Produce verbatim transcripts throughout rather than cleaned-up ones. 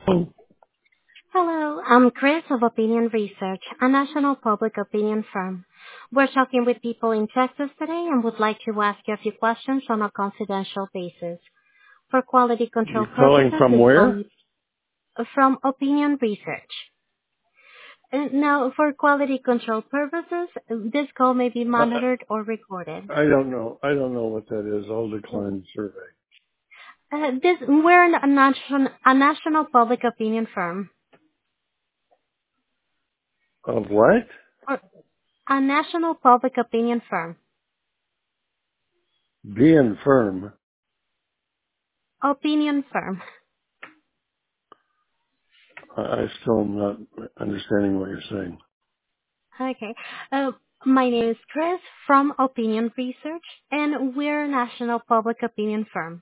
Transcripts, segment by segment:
Oh, Hello, I'm Chris of Opinion Research, a national public opinion firm. We're talking with people in Texas today and would like to ask you a few questions on a confidential basis. For quality control you're calling purposes, from this where? call from Opinion Research. Uh, Now, for quality control purposes, this call may be I, monitored or recorded. I don't know. I don't know what that is. I'll decline the survey. Uh, this, we're a national, a national public opinion firm, Of what? or a national public opinion firm. Being firm. Opinion firm. I, I still am not understanding what you're saying. Okay. Uh, my name is Chris from Opinion Research, and we're a national public opinion firm.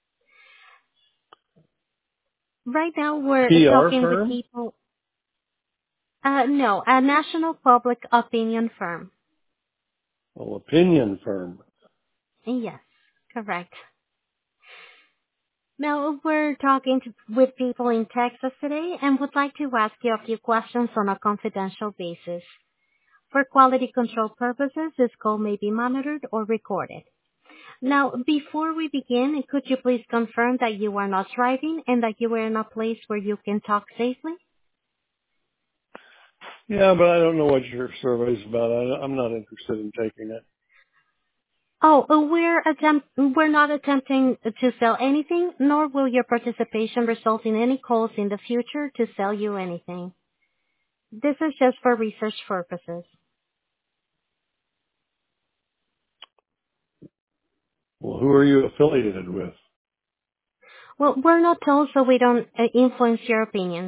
Right now, we're P R talking with firm? people. Uh, no, a national public opinion firm. Oh, opinion firm. Yes, correct. Now, we're talking to, with people in Texas today and would like to ask you a few questions on a confidential basis. For quality control purposes, this call may be monitored or recorded. Now, before we begin, could you please confirm that you are not driving and that you are in a place where you can talk safely? Yeah, but I don't know what your survey's about. I, I'm not interested in taking it. Oh, uh, we're attempt we're not attempting to sell anything, nor will your participation result in any calls in the future to sell you anything. This is just for research purposes. Well, who are you affiliated with? Well, we're not told, so we don't uh, influence your opinions.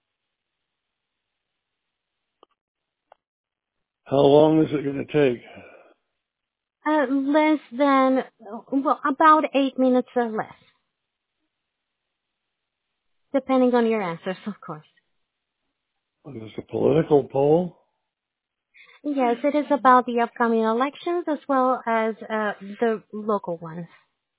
How long is it going to take? Uh, less than, uh, well, about eight minutes or less, depending on your answers, of course. Is this a political poll? Yes, it is about the upcoming elections as well as uh, the local ones.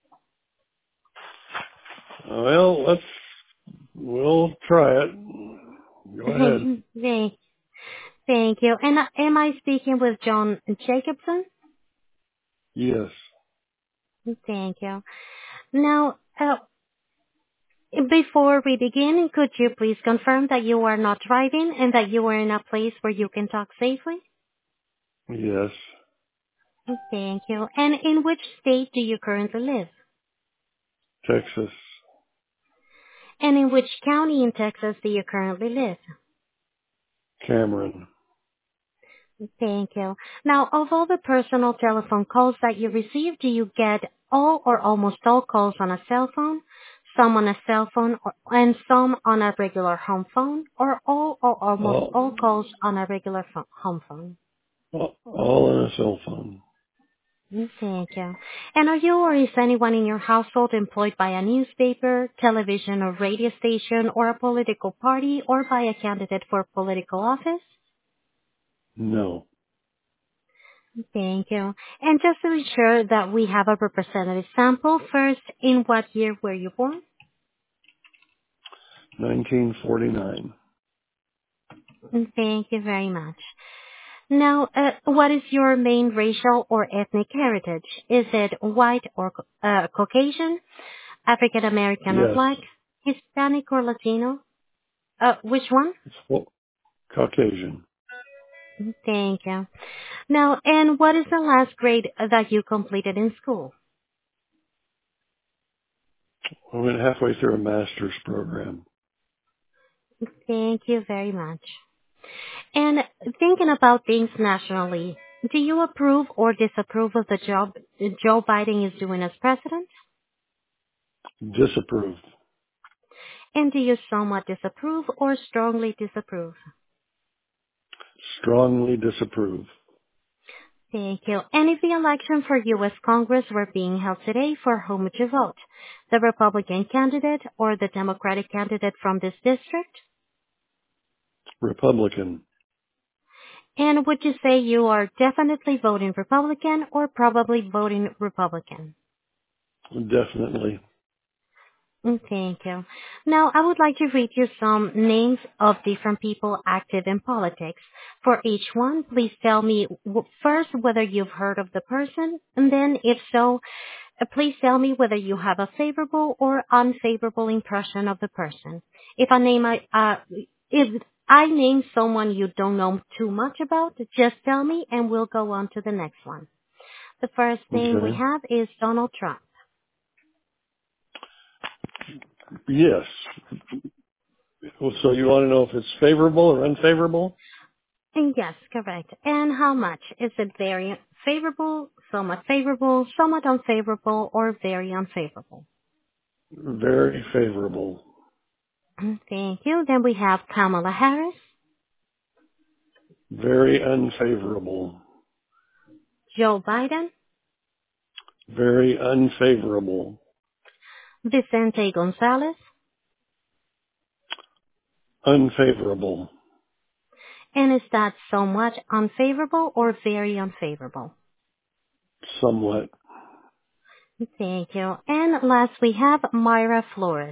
Well, let's, we'll try it. Go ahead. thank, thank you. And uh, am I speaking with John Jacobson? Yes. Thank you. Now, uh, before we begin, could you please confirm that you are not driving and that you are in a place where you can talk safely? Yes. Thank you. And in which state do you currently live? Texas. And in which county in Texas do you currently live? Cameron. Thank you. Now, of all the personal telephone calls that you receive, do you get all or almost all calls on a cell phone, some on a cell phone, or, and some on a regular home phone, or all or almost All, all calls on a regular pho- home phone? all all on a cell phone. Mm, Thank you. And are you or is anyone in your household employed by a newspaper, television, or radio station, or a political party, or by a candidate for political office? No. Thank you. And just to ensure that we have a representative sample, first, in what year were you born? nineteen forty-nine. Thank you very much. Now, uh, what is your main racial or ethnic heritage? Is it white or uh, Caucasian, African American or Yes. black, Hispanic or Latino? Uh, which one? It's full, Caucasian. Thank you. Now, and what is the last grade that you completed in school? I went halfway through a master's program. Thank you very much. And thinking about things nationally, do you approve or disapprove of the job Joe Biden is doing as president? Disapproved. And do you somewhat disapprove or strongly disapprove? Strongly disapprove. Thank you. And if the election for U S Congress were being held today, for whom would you vote? The Republican candidate or the Democratic candidate from this district? Republican. And would you say you are definitely voting Republican or probably voting Republican? Definitely. Mm, Thank you. Now, I would like to read you some names of different people active in politics. For each one, please tell me w- first whether you've heard of the person, and then, if so, uh, please tell me whether you have a favorable or unfavorable impression of the person. If I name I, uh, if I name someone you don't know too much about, just tell me, and we'll go on to the next one. The first name we Okay. have is Donald Trump. Yes. Well, so you want to know if it's favorable or unfavorable? Yes, correct. And how much? Is it very favorable, somewhat favorable, somewhat unfavorable, or very unfavorable? Very favorable. Thank you. Then we have Kamala Harris, Very unfavorable. Joe Biden, Very unfavorable. Vicente Gonzalez, Unfavorable. and is that somewhat unfavorable or very unfavorable? Somewhat. Thank you. And last we have Myra Flores.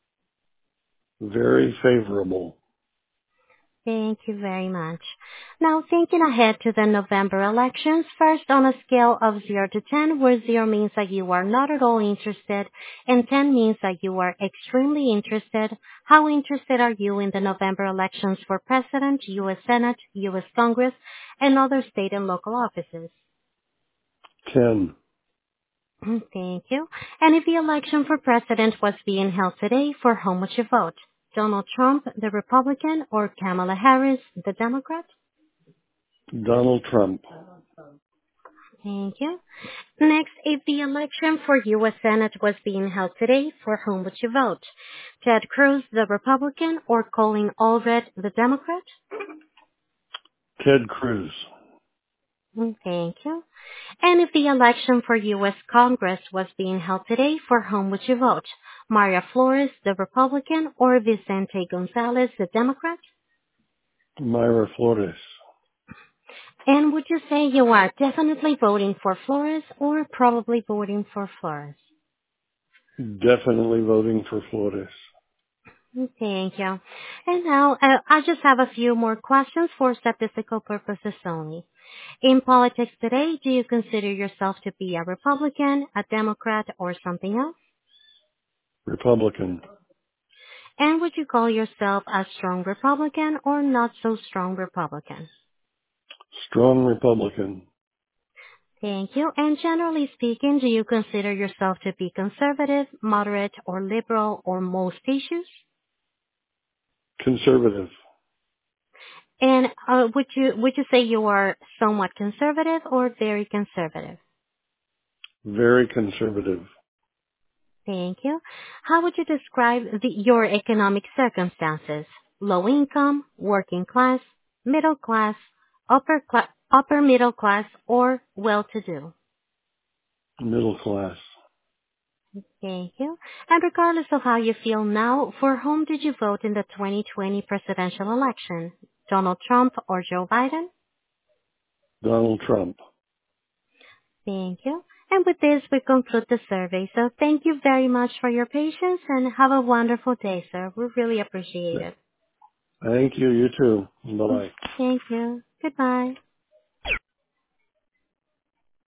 Very favorable. Thank you very much. Now, thinking ahead to the November elections, first on a scale of zero to ten, where zero means that you are not at all interested and ten means that you are extremely interested, how interested are you in the November elections for President, U S Senate, U S Congress, and other state and local offices? ten. Thank you. And if the election for president was being held today, for whom would you vote? Donald Trump, the Republican, or Kamala Harris, the Democrat? Donald Trump. Thank you. Next, if the election for U S Senate was being held today, for whom would you vote? Ted Cruz, the Republican, or Colin Allred, the Democrat? Ted Cruz. Mm, Thank you. And if the election for U S Congress was being held today, for whom would you vote? Maria Flores, the Republican, or Vicente Gonzalez, the Democrat? Myra Flores. And would you say you are definitely voting for Flores or probably voting for Flores? Definitely voting for Flores. Thank you. And now, uh, I just have a few more questions for statistical purposes only. In politics today, do you consider yourself to be a Republican, a Democrat, or something else? Republican. And would you call yourself a strong Republican or not so strong Republican? Strong Republican. Thank you. And generally speaking, do you consider yourself to be conservative, moderate, or liberal on most issues? Conservative. And uh, would you would you say you are somewhat conservative or very conservative? Very conservative. Thank you. How would you describe the, your economic circumstances? Low income, working class, middle class, upper cla- upper middle class, or well-to-do? Middle class. Thank you. And regardless of how you feel now, for whom did you vote in the twenty twenty presidential election? Donald Trump or Joe Biden? Donald Trump. Thank you. And with this, we conclude the survey. So thank you very much for your patience and have a wonderful day, sir. We really appreciate it. Thank you. You too. Bye-bye. Thank you. Goodbye.